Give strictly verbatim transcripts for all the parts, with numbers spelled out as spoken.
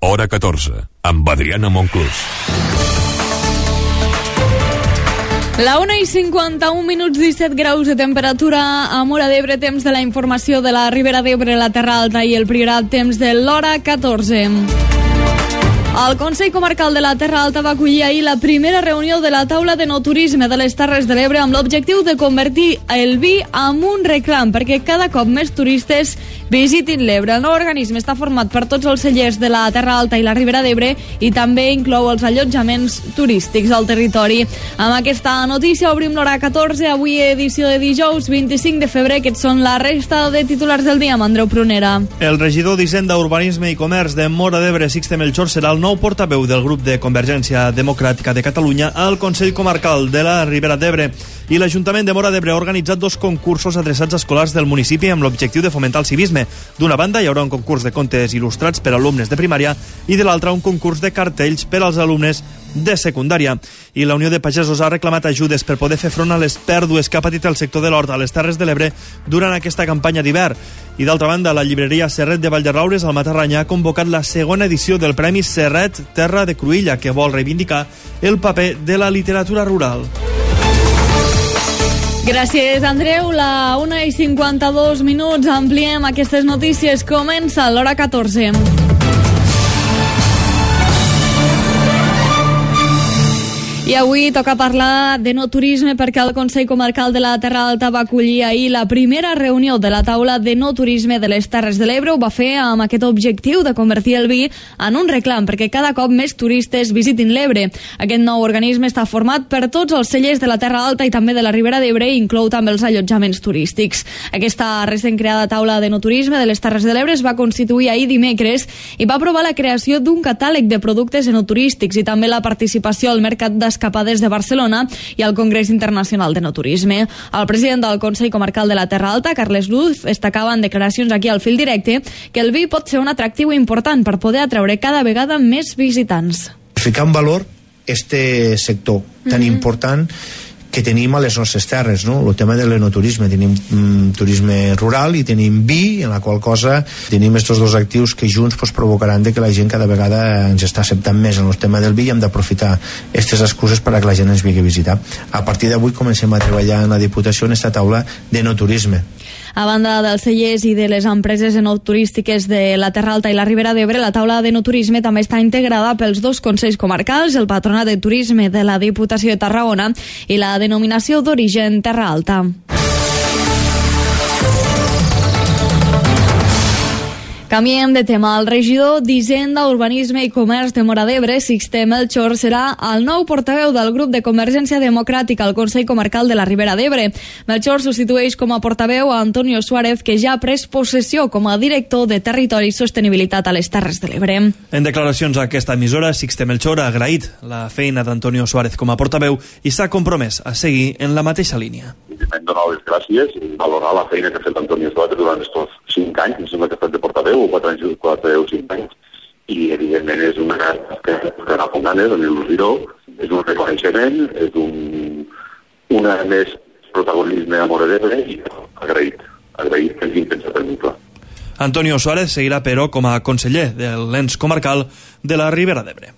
Hora catorze, amb Adriana Monclús. La una i cinquanta-un minuts, disset graus de temperatura a Móra d'Ebre, temps de la informació de la Ribera d'Ebre, la Terra Alta i el Priorat, temps de l'hora catorze. El Consell Comarcal de la Terra Alta va acollir ahir la primera reunió de la taula de no turisme de les Terres de l'Ebre amb l'objectiu de convertir el vi en un reclam perquè cada cop més turistes visitin l'Ebre. El nou organisme està format per tots els cellers de la Terra Alta i la Ribera d'Ebre i també inclou els allotjaments turístics al territori. Amb aquesta notícia obrim l'hora catorze, avui edició de dijous vint-i-cinc de febrer. Aquests són la resta de titulars del dia amb Andreu Prunera. El regidor d'Hisenda, Urbanisme i Comerç de Móra d'Ebre, Sixte Melchor, serà el nou portaveu del grup de Convergència Democràtica de Catalunya al Consell Comarcal de la Ribera d'Ebre. I l'Ajuntament de Móra d'Ebre ha organitzat dos concursos adreçats a escolars del municipi amb l'objectiu de fomentar el civisme. D'una banda hi haurà un concurs de contes il·lustrats per a alumnes de primària i de l'altra un concurs de cartells per als alumnes de secundària. I la Unió de Pagesos ha reclamat ajudes per poder fer front a les pèrdues que ha patit el sector de l'hort a les Terres de l'Ebre durant aquesta campanya d'hivern. I d'altra banda, la llibreria Serret de Vallderraures al Matarranya ha convocat la segona edició del Premi Serret Terra de Cruïlla, que vol reivindicar el paper de la literatura rural. Gràcies, Andreu. La una i cinquanta-dos minuts, ampliem aquestes notícies. Comença l'hora catorze. I avui toca parlar de no turisme perquè el Consell Comarcal de la Terra Alta va acollir ahir la primera reunió de la taula de no turisme de les Terres de l'Ebre. Ho va fer amb aquest objectiu de convertir el vi en un reclam perquè cada cop més turistes visitin l'Ebre. Aquest nou organisme està format per tots els cellers de la Terra Alta i també de la Ribera d'Ebre i inclou també els allotjaments turístics. Aquesta recent creada taula de no turisme de les Terres de l'Ebre es va constituir ahir dimecres i va aprovar la creació d'un catàleg de productes enoturístics i també la participació al mercat de escapades de Barcelona i al Congrés Internacional de No Turisme. El president del Consell Comarcal de la Terra Alta, Carles Luz, destacava en declaracions aquí al Fil Directe que el vi pot ser un atractiu important per poder atraure cada vegada més visitants. Ficar en valor este sector tan mm-hmm. important que tenim a les nostres terres, no? El tema de l'enoturisme. Tenim mm, turisme rural i tenim vi, en la qual cosa tenim estos dos actius que junts pues, provocaran de que la gent cada vegada ens està acceptant més en el tema del vi i hem d'aprofitar aquestes excuses per a que la gent ens vingui a visitar. A partir d'avui comencem a treballar en la Diputació en esta taula d'enoturisme. A banda dels cellers i de les empreses enoturístiques de la Terra Alta i la Ribera d'Ebre, la taula d'enoturisme també està integrada pels dos consells comarcals, el Patronat de Turisme de la Diputació de Tarragona i la denominació d'origen Terra Alta. Canviem de tema. El regidor d'Hisenda, Urbanisme i Comerç de Móra d'Ebre, Sixte Melchor, serà el nou portaveu del grup de Convergència Democràtica al Consell Comarcal de la Ribera d'Ebre. Melchor substitueix com a portaveu a Antonio Suárez, que ja ha pres possessió com a director de Territori i Sostenibilitat a les Terres de l'Ebre. En declaracions a aquesta emissora, Sixte Melchor ha agraït la feina d'Antonio Suárez com a portaveu i s'ha compromès a seguir en la mateixa línia. Hem donar les gràcies i valorar la feina que ha fet Antonio Suárez durant aquests cinc anys, em sembla que ha estat de portaveu, o quatre anys, quatre o cinc anys, i evidentment és una que anar amb ganes, amb il·lusió, és un reconeixement, és un, una més protagonisme a Móra d'Ebre i agraït, agraït que hagin pensat en mi clar. Antonio Suárez seguirà, però, com a conseller de l'ens comarcal de la Ribera d'Ebre.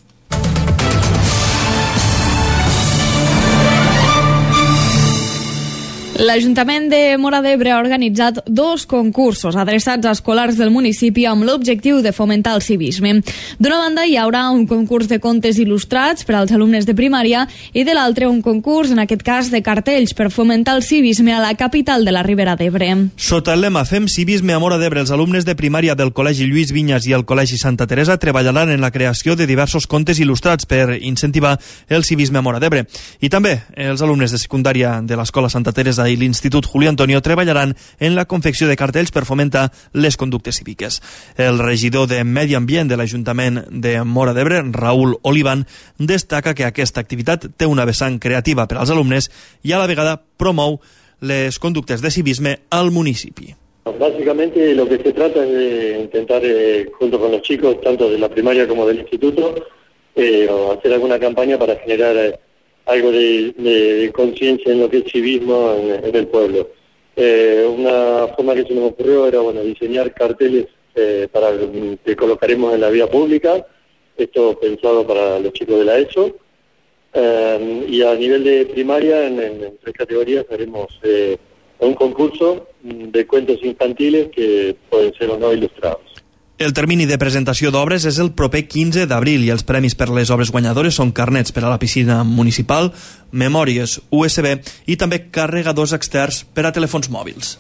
L'Ajuntament de Móra d'Ebre ha organitzat dos concursos adreçats a escolars del municipi amb l'objectiu de fomentar el civisme. D'una banda hi haurà un concurs de contes il·lustrats per als alumnes de primària i de l'altre un concurs, en aquest cas, de cartells per fomentar el civisme a la capital de la Ribera d'Ebre. Sota el lema Fem civisme a Móra d'Ebre, els alumnes de primària del Col·legi Lluís Vinyes i el Col·legi Santa Teresa treballaran en la creació de diversos contes il·lustrats per incentivar el civisme a Móra d'Ebre. I també els alumnes de secundària de l'Escola Santa Teresa i l'Institut Julio Antonio treballaran en la confecció de cartells per fomentar les conductes cíviques. El regidor de Medi Ambient de l'Ajuntament de Móra d'Ebre, Raúl Olivan, destaca que aquesta activitat té una vessant creativa per als alumnes i a la vegada promou les conductes de civisme al municipi. Básicamente lo que se trata es de intentar, eh, junto con los chicos, tanto de la primaria como del instituto, eh, hacer alguna campaña para generar eh, algo de, de, de conciencia en lo que es civismo en, en el pueblo. Eh, una forma que se nos ocurrió era bueno diseñar carteles eh, para que colocaremos en la vía pública esto pensado para los chicos de la ESO. Eh, y a nivel de primaria, en, en, en tres categorías, haremos eh, un concurso de cuentos infantiles que pueden ser o no ilustrados. El termini de presentació d'obres és el proper quinze d'abril i els premis per les obres guanyadores són carnets per a la piscina municipal, memòries U S B i també carregadors externs per a telèfons mòbils.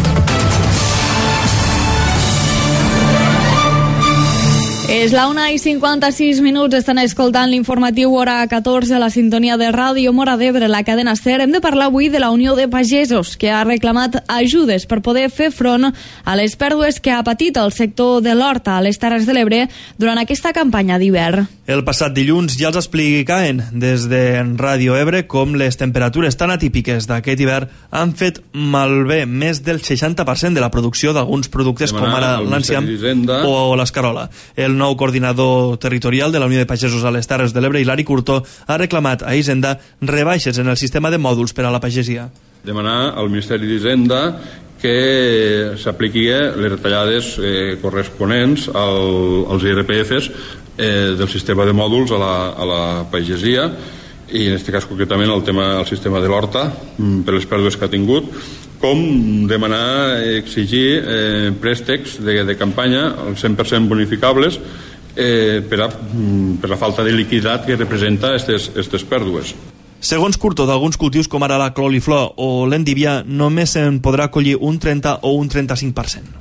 És la una i cinquanta-sis minuts, estan escoltant l'informatiu hora catorze a la sintonia de Ràdio Móra d'Ebre, la cadena SER. Hem de parlar avui de la Unió de Pagesos, que ha reclamat ajudes per poder fer front a les pèrdues que ha patit el sector de l'horta a les Terres de l'Ebre durant aquesta campanya d'hivern. El passat dilluns ja els explicaven des de Ràdio Ebre com les temperatures tan atípiques d'aquest hivern han fet malbé més del seixanta per cent de la producció d'alguns productes com ara l'enciam o l'escarola. El nou coordinador territorial de la Unió de Pagesos a les Terres de l'Ebre, Hilari Curto, ha reclamat a Hisenda rebaixes en el sistema de mòduls per a la pagesia. Demanar al Ministeri d'Hisenda que s'apliqui les retallades eh, corresponents al, als I R P Fs eh, del sistema de mòduls a la, a la pagesia, i en aquest cas concretament el tema del sistema de l'horta per les pèrdues que ha tingut, com demanar, exigir eh, préstecs de, de campanya al cent per cent bonificables eh, per, a, per la falta de liquiditat que representa aquestes pèrdues. Segons Curto, d'alguns cultius com ara la coliflor o l'endivia només se'n podrà collir un trenta o un trenta-cinc per cent.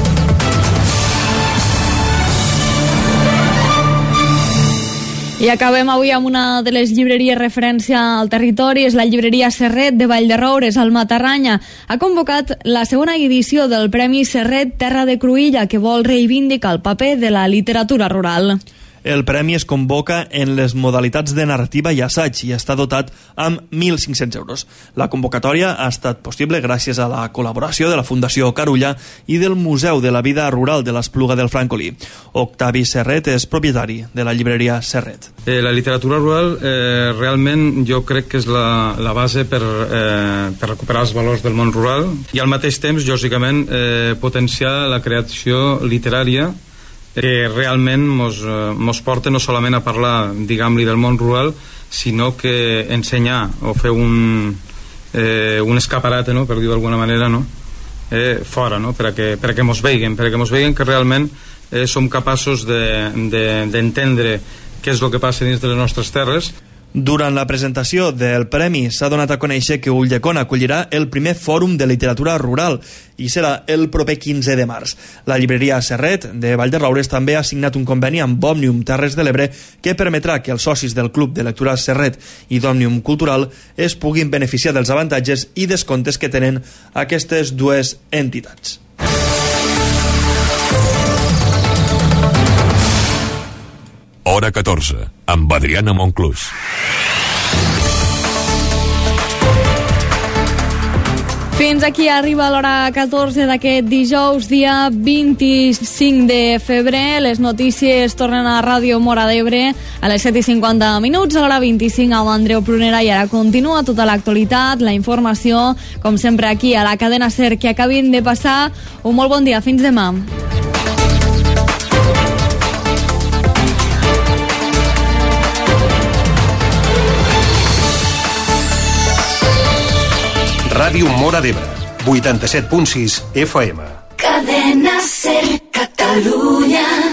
I acabem avui amb una de les llibreries referència al territori, és la llibreria Serret de Vallderoures, al Matarranya. Ha convocat la segona edició del Premi Serret Terra de Cruïlla, que vol reivindicar el paper de la literatura rural. El premi es convoca en les modalitats de narrativa i assaig i està dotat amb mil cinc-cents euros. La convocatòria ha estat possible gràcies a la col·laboració de la Fundació Carulla i del Museu de la Vida Rural de l'Espluga del Francolí. Octavi Serret és propietari de la llibreria Serret. Eh, la literatura rural eh, realment jo crec que és la, la base per, eh, per recuperar els valors del món rural i al mateix temps, lògicament, eh, potenciar la creació literària que realment mos, mos porta no solament a parlar, diguem-li, del món rural, sinó que ensenyar o fer un, eh, un escaparate, no?, per dir-ho d'alguna manera, no?, eh, fora, no?, per a que, per a que mos veiguen, per a que mos veiguen que realment eh, som capaços d'entendre de, de, què és el que passa dins de les nostres terres. Durant la presentació del premi s'ha donat a conèixer que Ulldecona acollirà el primer fòrum de literatura rural i serà el proper quinze de març. La llibreria Serret de Vallderoures també ha signat un conveni amb Òmnium Terres de l'Ebre que permetrà que els socis del Club de Lectura Serret i d'Òmnium Cultural es puguin beneficiar dels avantatges i descomptes que tenen aquestes dues entitats. Hora catorze, amb Adriana Monclús. Fins aquí arriba l'hora catorze d'aquest dijous, dia vint-i-cinc de febrer. Les notícies tornen a Ràdio Móra d'Ebre a les set i cinquanta minuts, a l'hora vint-i-cinc amb Andreu Prunera, i ara continua tota l'actualitat, la informació, com sempre aquí a la cadena SER. Que acabin de passar un molt bon dia. Fins demà. Ràdio Móra d'Ebre, vuitanta-set punt sis F M. Cadena SER Catalunya.